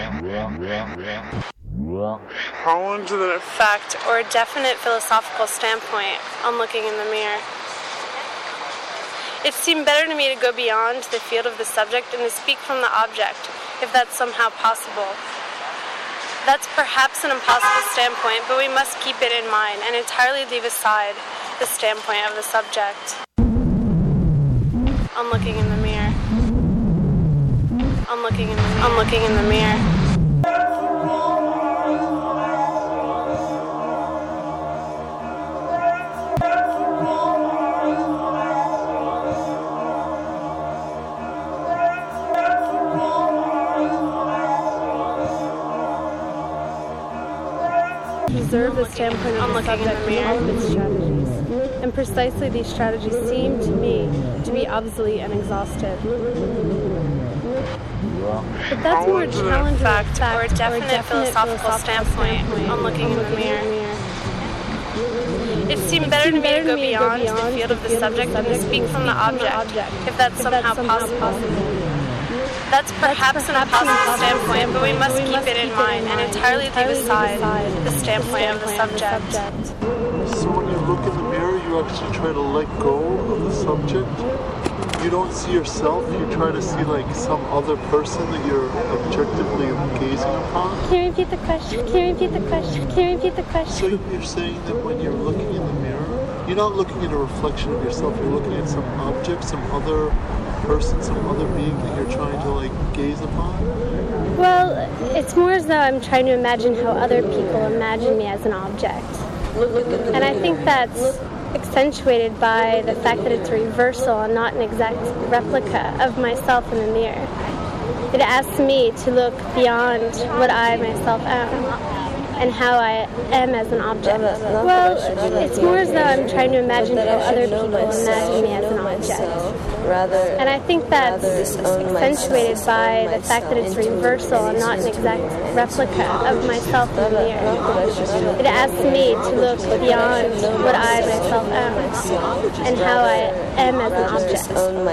Challenge the fact or a definite philosophical standpoint on looking in the mirror. It seemed better to me to go beyond the field of the subject and to speak from the object, if that's somehow possible. That's perhaps an impossible standpoint, but we must keep it in mind and entirely leave aside the standpoint of the subject. On looking in the mirror. On looking in the mirror. On looking in the mirror. Observe the standpoint of the subject in all of its strategies, and precisely these strategies seem to me to be obsolete and exhausted. But that's more challenging fact or a definite philosophical standpoint on looking in the mirror. It seemed better to me to go beyond the field of the subject and to speak from the object, if that's somehow possible. That's perhaps an impossible standpoint, but we must keep it in mind and entirely leave aside the standpoint of the subject. So when you look in the mirror, you actually try to let go of the subject. You don't see yourself, you try to see like some other person that you're objectively gazing upon. Can you repeat the question? Can you repeat the question? Can you repeat the question? So you're saying that when you're looking in the mirror, you're not looking at a reflection of yourself, you're looking at some object, some other person, some other being that you're trying to like gaze upon? Well, it's more as though I'm trying to imagine how other people imagine me as an object. And I think that's accentuated by the fact that it's a reversal and not an exact replica of myself in the mirror. It asks me to look beyond what I myself am and how I am as an object. Well, it's more as though I'm trying to imagine how other people imagine me as an object. And I think that's accentuated by the fact that it's a reversal and not an exact replica of myself in the mirror. It asks me to look beyond what I myself am and how I am as an object.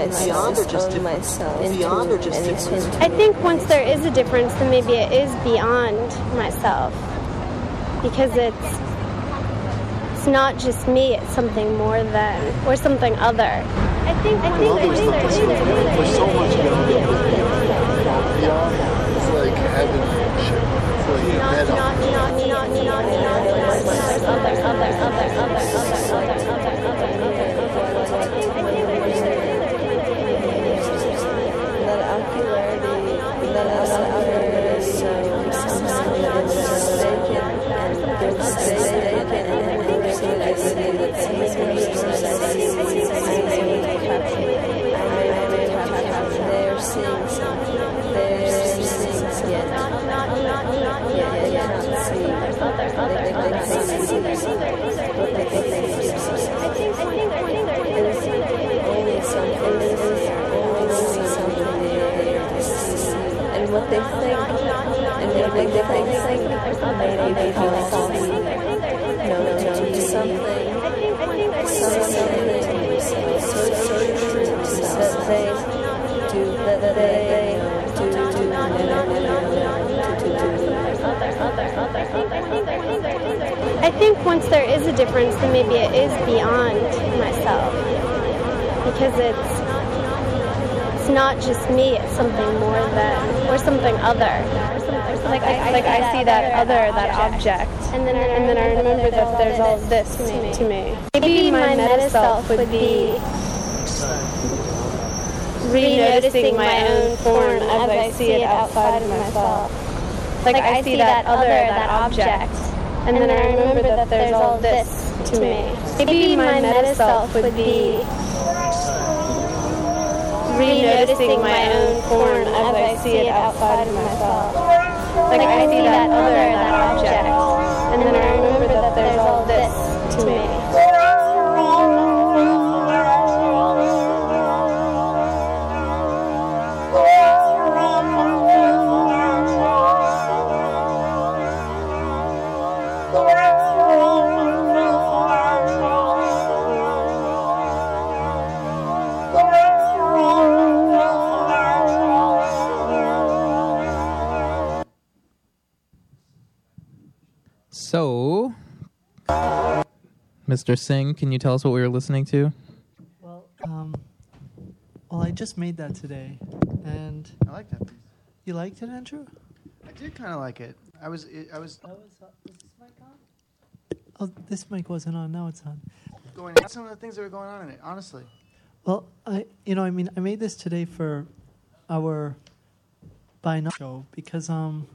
I think once there is a difference, then maybe it is beyond myself. Because it's not just me, it's something more than, or something other. I think there's so much beyond it. Beyond is like heaven and shit. It's like and what they think, and what they think they feel something I think once there is a difference, then maybe it is beyond myself. Because it's not just me, it's something more than, or something other. Like I see that other, that object. And then I remember that there's all this to me. Maybe my meta self would be re-noticing my own form as I see it outside of myself. Like I see that other, that object. And then I remember that there's all this to me. Maybe my meta self would be re-noticing my own form as I see it outside of myself. Like I see that other, that object. And then I remember that there's all this to me. Mr. Singh, can you tell us what we were listening to? Well, I just made that today, and I like that piece. you liked it, Andrew? I did kind of like it. I was. Was this mic on? Oh, this mic wasn't on. Now it's on. Going some of the things that were going on in it. Honestly. Well, I made this today for our Binaural show because,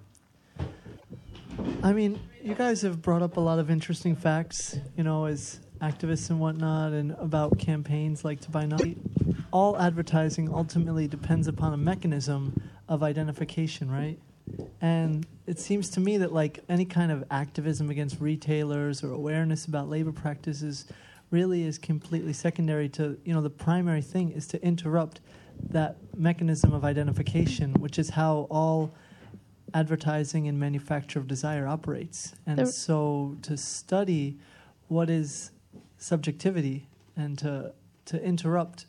you guys have brought up a lot of interesting facts, as activists and whatnot, and about campaigns like to Binaural. All advertising ultimately depends upon a mechanism of identification, right? And it seems to me that like any kind of activism against retailers or awareness about labor practices really is completely secondary to, the primary thing is to interrupt that mechanism of identification, which is how all advertising and manufacture of desire operates. And so to study what is subjectivity and to interrupt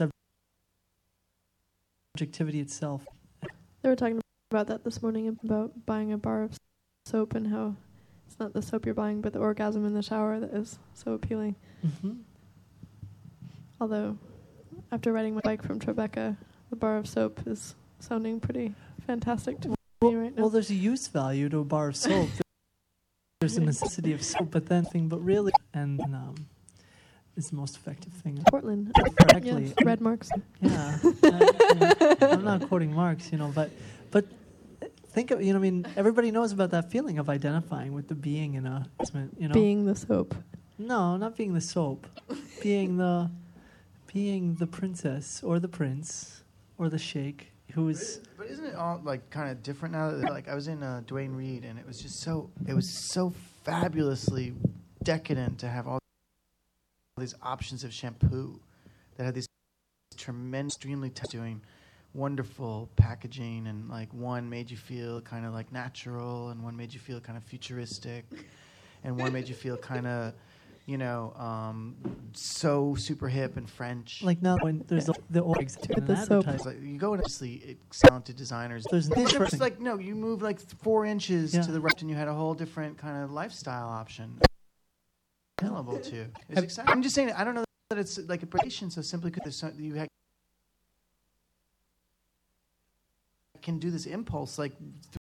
subjectivity itself. They were talking about that this morning, about buying a bar of soap and how it's not the soap you're buying, but the orgasm in the shower that is so appealing. Mm-hmm. Although, after riding my bike from Tribeca, the bar of soap is sounding pretty fantastic to me right now. Well, there's a use value to a bar of soap. There's a necessity of soap, but really, is the most effective thing. Portland. Correctly. Yes, red marks. Yeah. I'm not quoting Marx, but think of, everybody knows about that feeling of identifying with the being in a, Being the soap. No, not being the soap. being the princess or the prince or the sheikh who is. But isn't it all like kind of different now? Like I was in Duane Reade, and it was so fabulously decadent to have all these options of shampoo that had these tremendous, extremely doing wonderful packaging, and like one made you feel kind of like natural, and one made you feel kind of futuristic, and one made you feel kind of, so super hip and French. Like now when there's the orgs With the soap. Like you go and obviously talented designers. There's It's like no, you move like 4 inches Yeah. to the right, and you had a whole different kind of lifestyle option available to you. It's exciting. I'm just saying, I don't know that it's like a prediction so simply because you can do this impulse like